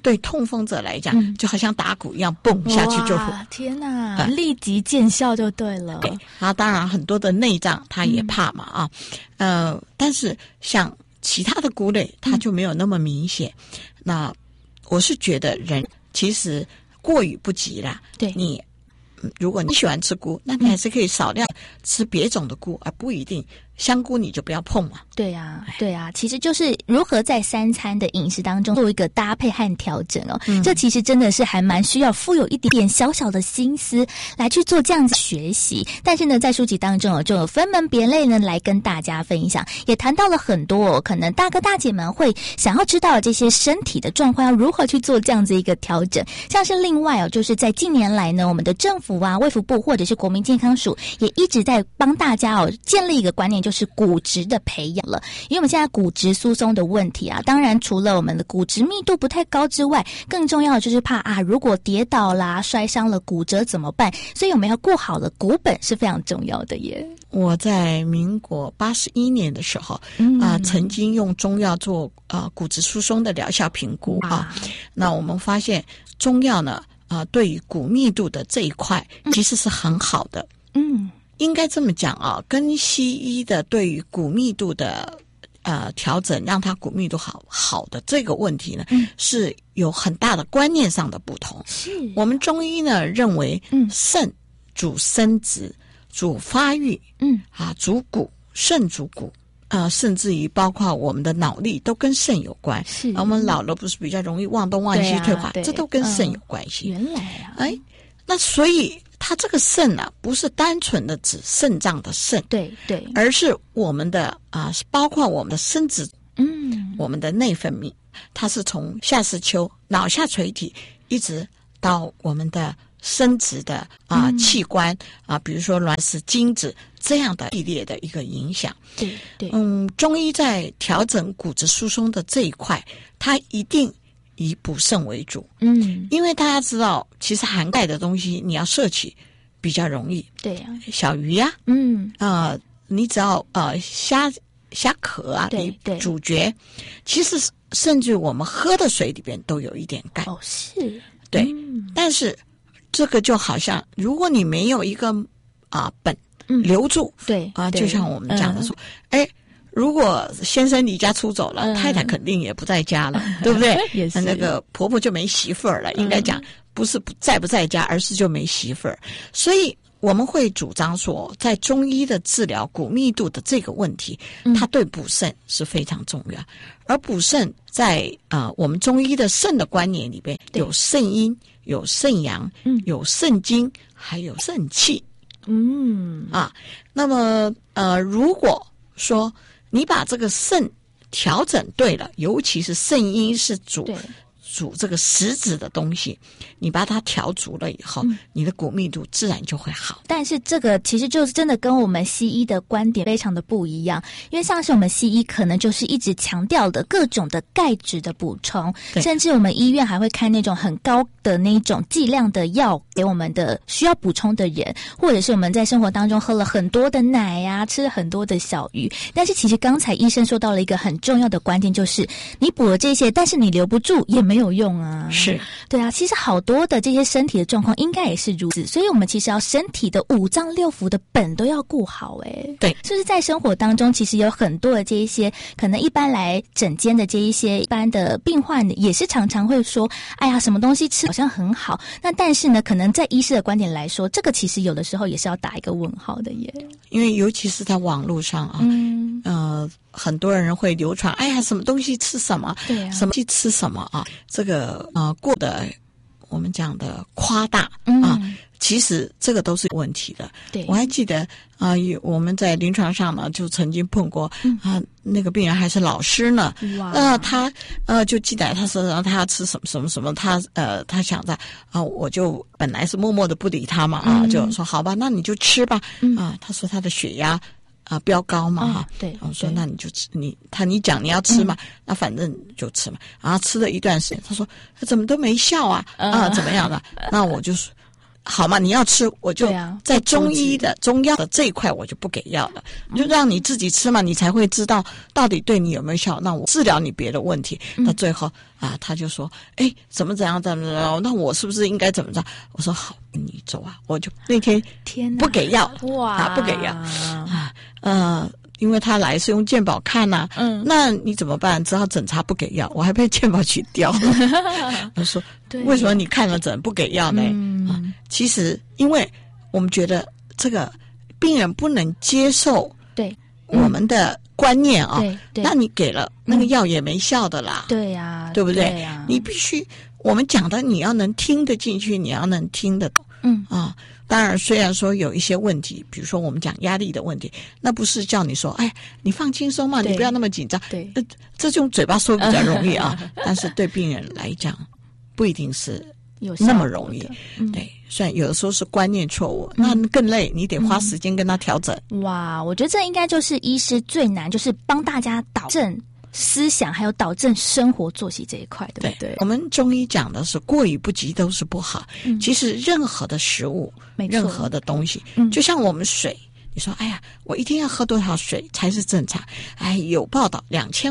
对痛风者来讲，就好像打鼓一样，蹦下去就天哪，立即见效就对了。 对，然后当然很多的内脏他也怕嘛但是像其他的菇类它就没有那么明显。那我是觉得人其实过于不及啦。 对， 如果你喜欢吃菇，那你还是可以少量吃别种的菇，而不一定香菇你就不要碰嘛。 对啊，对啊，其实就是如何在3餐的饮食当中做一个搭配和调整哦。这其实真的是还蛮需要富有一点点小小的心思来去做这样子学习。但是呢，在书籍当中就有分门别类呢来跟大家分享，也谈到了很多可能大哥大姐们会想要知道这些身体的状况要如何去做这样子一个调整。像是另外就是在近年来呢，我们的政府卫福部或者是国民健康署也一直在帮大家建立一个观念，就是骨质的培养了。因为我们现在骨质疏松的问题当然除了我们的骨质密度不太高之外，更重要的就是怕如果跌倒啦、摔伤了、骨折怎么办？所以我们要顾好了骨本是非常重要的耶。 我在民国81年的时候曾经用中药做骨质疏松的疗效评估那我们发现中药呢对于骨密度的这一块其实是很好的。应该这么讲跟西医的对于骨密度的调整，让它骨密度好的这个问题呢，是有很大的观念上的不同。我们中医呢认为肾主生殖，主发育，主骨，肾主骨。甚至于包括我们的脑力都跟肾有关。我们老了不是比较容易忘东忘西退化，这都跟肾有关系。 原来那所以它这个肾不是单纯的指肾脏的肾， 对， 而是我们的是包括我们的生殖，我们的内分泌，它是从下视丘、脑下垂体一直到我们的生殖的器官比如说卵子、精子这样的系列的一个影响。 对， 中医在调整骨质疏松的这一块，它一定以补肾为主。因为大家知道，其实含钙的东西你要摄取比较容易。 对呀， 小鱼你只要虾壳你咀嚼，其实甚至我们喝的水里边都有一点钙。 是， 对，但是这个就好像如果你没有一个本留住， 对就像我们讲的说，如果先生离家出走了，太太肯定也不在家了，对不对？ 也是， 那个婆婆就没媳妇儿了。应该讲不是在不在家，而是就没媳妇儿。所以我们会主张说，在中医的治疗骨密度的这个问题，它对补肾是非常重要。而补肾在我们中医的肾的观念里边，有肾阴、有肾阳、有肾精，还有肾气。那么如果说你把这个肾调整对了，尤其是肾阴是主这个实质的东西，你把它调足了以后，你的骨密度自然就会好。 但是这个其实就是真的跟我们西医的观点非常的不一样，因为像是我们西医可能就是一直强调的各种的钙质的补充，甚至我们医院还会开那种很高的那种剂量的药给我们的需要补充的人，或者是我们在生活当中喝了很多的奶吃了很多的小鱼。但是其实刚才医生说到了一个很重要的观点，就是你补了这些，但是你留不住也没有用啊。 是， 对啊，其实好多的这些身体的状况应该也是如此，所以我们其实要身体的五脏六腑的本都要顾好。 对， 是不是在生活当中其实有很多的这一些可能一般来诊间的这一些一般的病患也是常常会说，哎呀什么东西吃好像很好，那但是呢可能在医师的观点来说，这个其实有的时候也是要打一个问号的耶。 因为尤其是在网络上很多人会流传，哎呀什么东西吃什么，什么东西吃什么这个过得我们讲的夸大其实这个都是有问题的。 对， 我还记得我们在临床上呢就曾经碰过那个病人还是老师呢，他就记得他说他要吃什么什么什么，他想着我就本来是默默的不理他嘛就说好吧，那你就吃吧他说他的血压飙高嘛对， 我说那你就吃，你讲你要吃嘛那反正就吃嘛吃了一段时间，他说怎么都没效怎么样的那我就好嘛，你要吃，我就在中医的中药的这一块，我就不给药了，就让你自己吃嘛，你才会知道到底对你有没有效。那我治疗你别的问题，到最后他就说，怎么样，那我是不是应该怎么着？我说好，你走啊，我就那天不给药，不给药因为他来是用健保看呐，那你怎么办？只好诊查不给药，我还被健保取掉了。他说，为什么你看了诊不给药呢？其实因为我们觉得这个病人不能接受我们的观念那你给了那个药也没效的啦， 对呀， 对不对？你必须我们讲的你要能听得进去，你要能听得懂，当然，虽然说有一些问题，比如说我们讲压力的问题，那不是叫你说，你放轻松嘛，你不要那么紧张。对，这用嘴巴说比较容易但是对病人来讲，不一定是那么容易。对，虽然有的时候是观念错误，那更累，你得花时间跟他调整。 哇，我觉得这应该就是医师最难，就是帮大家导正思想还有导正生活作息这一块，对不对？ 我们中医讲的是过犹不及都是不好。其实任何的食物，任何的东西，就像我们水，你说我一定要喝多少水才是正常？有报道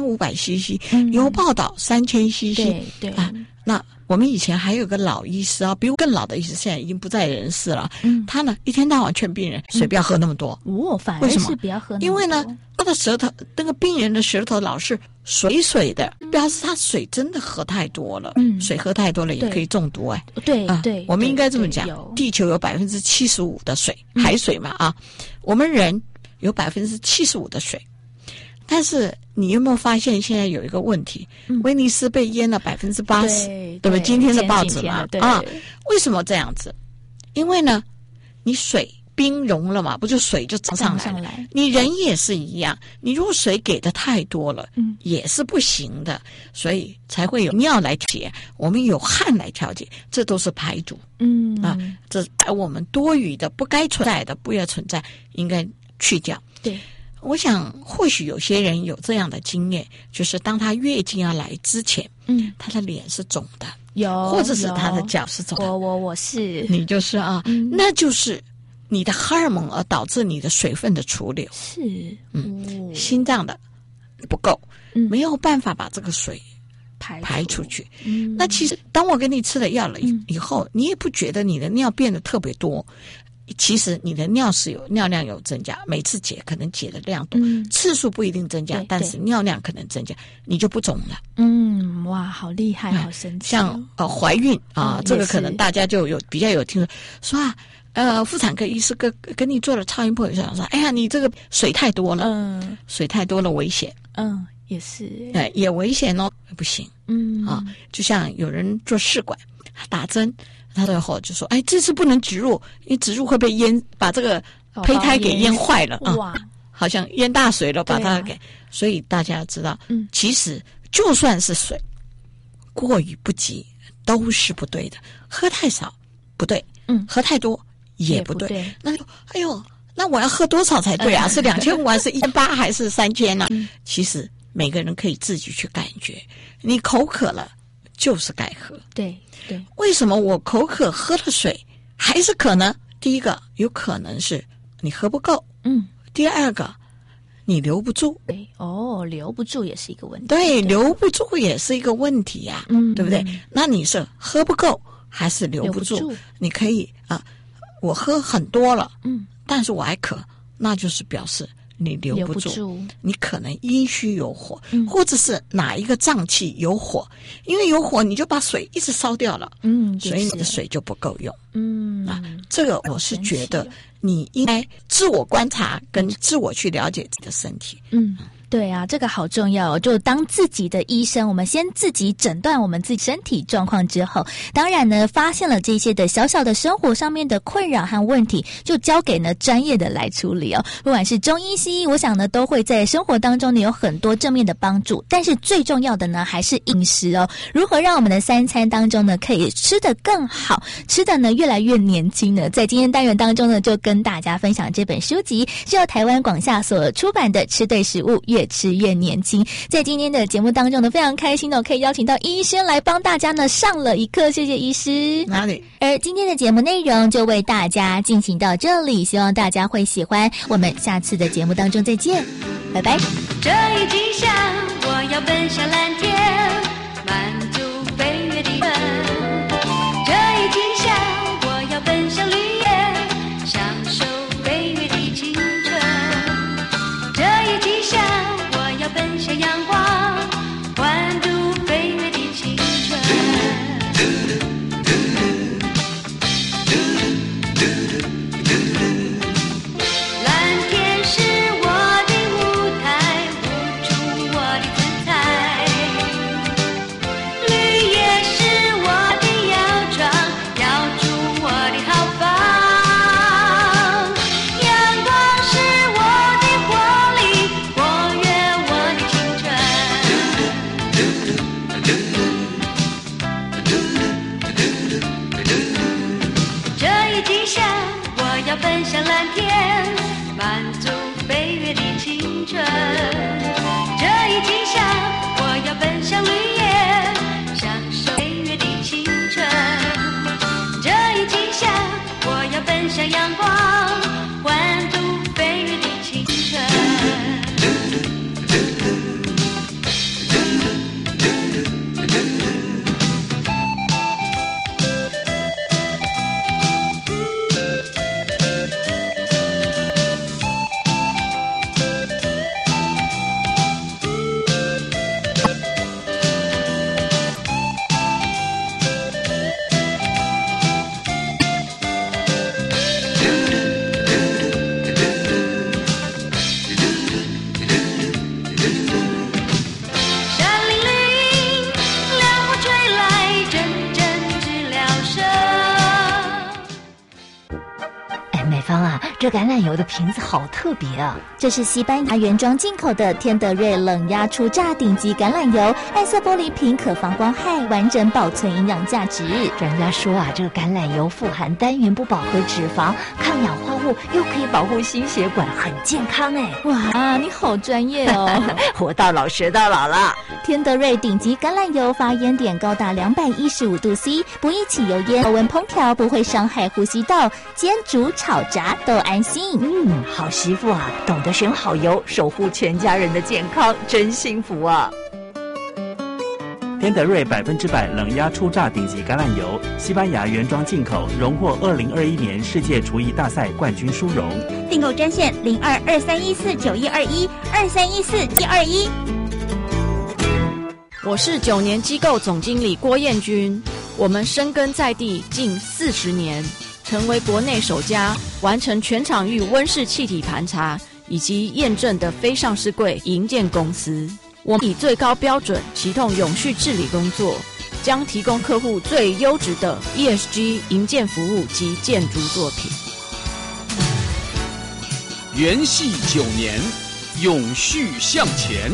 2500cc，有报道3000cc，对那我们以前还有个老医师比我更老的医师，现在已经不在人世了。他呢一天到晚劝病人水不要喝那么多。 反而是不要喝那么多。 因为呢，他的舌头，那个病人的舌头老是水的，表示他水真的喝太多了。水喝太多了也可以中毒对， 我们应该这么讲，地球有75%的水，海水嘛我们人有75%的水。但是你有没有发现现在有一个问题？威尼斯被淹了80%，对不对？今天的报纸嘛，为什么这样子？因为呢，你水冰融了嘛，不就水就涨上来了？你人也是一样，你如果水给的太多了，也是不行的，所以才会有尿来调节，我们有汗来调节，这都是排毒。这把我们多余的、不该存在的、不要存在，应该去掉。对。我想或许有些人有这样的经验，就是当他月经要来之前，他的脸是肿的，或者是他的脚是肿的。 我是你就是那就是你的荷尔蒙而导致你的水分的储留，心脏的不够，没有办法把这个水排出去。那其实当我给你吃了药了以后，你也不觉得你的尿变得特别多。其实你的尿量有增加，每次解可能解的量多，次数不一定增加，但是尿量可能增加，你就不肿了。 哇，好厉害，好神奇。 像怀孕这个可能大家就比较有听说妇产科医师跟你做了超音波以后说，你这个水太多了，水太多了危险。 也是， 也危险不行。就像有人做试管打针。他最后就说：“这次不能植入，因为植入会被把这个胚胎给淹坏了好像淹大水了，把它给。所以大家要知道，其实就算是水，过犹不及都是不对的。喝太少不对，喝太多也不对。那就那我要喝多少才对啊？是2500还是1800还是3000呢？其实每个人可以自己去感觉，你口渴了就是该喝。 对。 为什么我口渴喝了水还是渴呢？第一个有可能是你喝不够，第二个你留不住。 留不住也是一个问题。 对，留不住也是一个问题呀，对不对？那你是喝不够还是留不住？你可以我喝很多了，但是我还渴，那就是表示你留不住，你可能阴虚有火，或者是哪一个脏器有火，因为有火你就把水一直烧掉了，所以你的水就不够用。这个我是觉得你应该自我观察跟自我去了解自己的身体。 对啊，这个好重要就当自己的医生，我们先自己诊断我们自己身体状况之后，当然呢，发现了这些的小小的生活上面的困扰和问题，就交给呢专业的来处理不管是中医西医，我想呢都会在生活当中呢有很多正面的帮助。但是最重要的呢还是饮食如何让我们的3餐当中呢可以吃得更好，吃得呢越来越年轻呢？在今天单元当中呢，就跟大家分享这本书籍，是由台湾广夏所出版的《吃对食物越越吃越年轻。在今天的节目当中呢，非常开心的可以邀请到医生来帮大家呢上了一课，谢谢医师。 哪里？ 而今天的节目内容就为大家进行到这里，希望大家会喜欢。我们下次的节目当中再见，拜拜。 这一景象，我要奔向蓝天，满足飞跃的梦。这一景象，我要奔向绿野，享受飞跃的青春。这一景象，我要奔向阳光，欢度飞跃的青春。蓝天是我的舞台，舞出我的姿彩。绿野是我的摇床，摇出我的豪放。阳光是我的活力，活跃我的青春。这一景象，我要奔向蓝天，满足飞跃的青春。这一景象，我要奔向绿野，享受飞跃的青春。这一景象，我要奔向阳光，欢度飞跃的青春。山林绿荫，凉风吹来，阵阵知了声。 哎，美芳啊，这橄榄油的瓶子好特别啊！ 这是西班牙原装进口的天德瑞冷压初榨顶级橄榄油，暗色玻璃瓶可防光害，完整保存营养价值。 专家说啊，这个橄榄油富含单元不饱和脂肪，抗氧化物，又可以保护心血管，很健康哎！ 哇，你好专业哦！ 活到老学到老了。 天德瑞顶级橄榄油发烟点高达215度 C， 不易起油烟，高温烹调不会伤害呼吸道，煎煮炒炸都安心。 好媳妇啊，懂得选好油，守护全家人的健康，真幸福啊！ 天德瑞100%冷压初榨顶级橄榄油，西班牙原装进口，荣获2021年世界厨艺大赛冠军殊荣。 订购专线0223149121，23149121。 我是9年机构总经理郭彦君，我们深耕在地近40年，成为国内首家完成全场域温室气体盘查以及验证的非上市柜营建公司。我们以最高标准启动永续治理工作，将提供客户最优质的 ESG 营建服务及建筑作品。 元系9年，永续向前。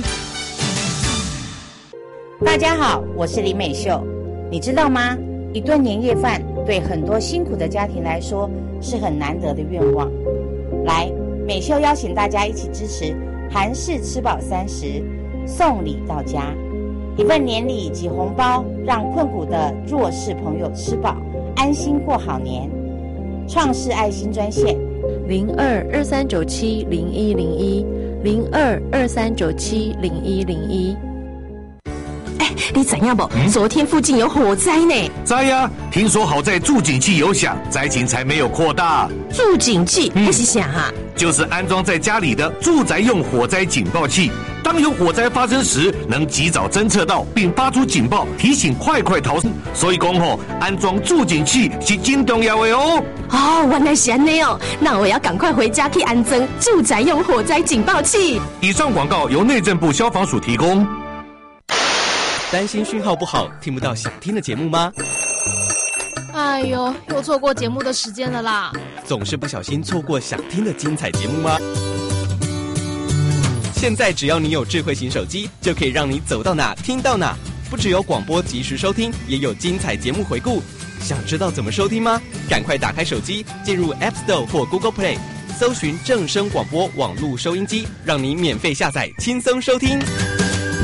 大家好，我是林美秀。你知道吗？一顿年夜饭对很多辛苦的家庭来说是很难得的愿望。来，美秀邀请大家一起支持韩式吃饱30，送礼到家，一份年礼及红包，让困苦的弱势朋友吃饱，安心过好年。创世爱心专线 0223970101，0223970101。你怎样不？昨天附近有火灾呢。 灾呀！听说好在助警器有响，灾情才没有扩大。 助警器那是啥啊？ 就是安装在家里的住宅用火灾警报器。当有火灾发生时，能及早侦测到并发出警报，提醒快逃生。所以讲吼，安装助警器是真重要的哦。 原来是这样哦，那我要赶快回家去安装住宅用火灾警报器。 以上广告由内政部消防署提供。 担心讯号不好，听不到想听的节目吗？ 哎呦，又错过节目的时间了啦！ 总是不小心错过想听的精彩节目吗？现在只要你有智慧型手机，就可以让你走到哪听到哪。不只有广播及时收听，也有精彩节目回顾。想知道怎么收听吗？赶快打开手机，进入 App Store 或 Google Play， 搜寻正声广播网络收音机，让你免费下载，轻松收听。